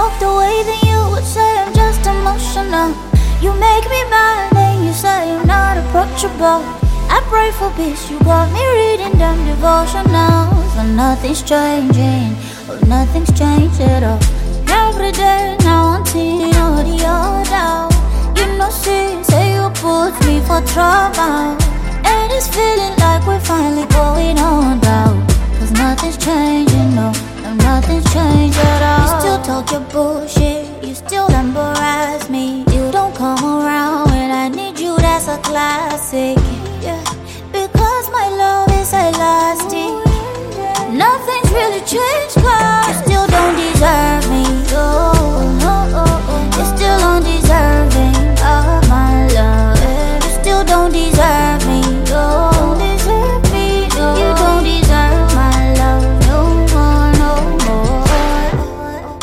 walked away, then you would say I'm just emotional. You make me mad, then you say I'm not approachable. I pray for peace, you got me reading them devotionals. But nothing's changing, oh, nothing's changed at all. Every day now until you know the other. You know, see, say you put me for trouble. And it's feeling like we're finally going on down. Cause nothing's changing, no, no, nothing's changed at all. You still talk your bullshit, you still embarrass me. You don't come around when I need you, that's a classic. Yeah, because my love is elastic. Nothing's really changed, cause you still don't deserve me. Oh, no, oh, oh. You're still undeserving of my love. You still don't deserve me. Oh, don't deserve me. No. You don't deserve my love no more, no more.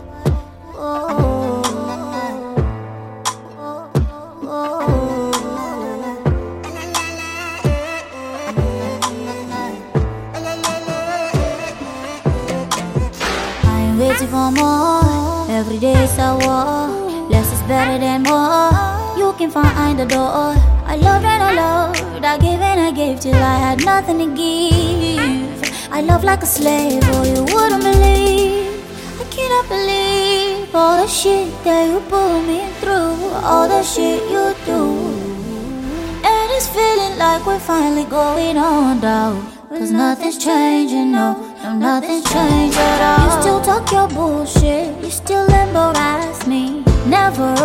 Oh, oh, oh. I'm waiting for more. Every day is a war. Less is better than more. You can find the door. I loved and I loved. I gave and I gave till I had nothing to give. I love like a slave, oh, you wouldn't believe. I cannot believe all the shit that you put me through, all the shit you do. And it's feeling like we're finally going on down. Cause nothing's changing, no, no, nothing's changed at all. You still talk your bullshit, you still embarrass me. Never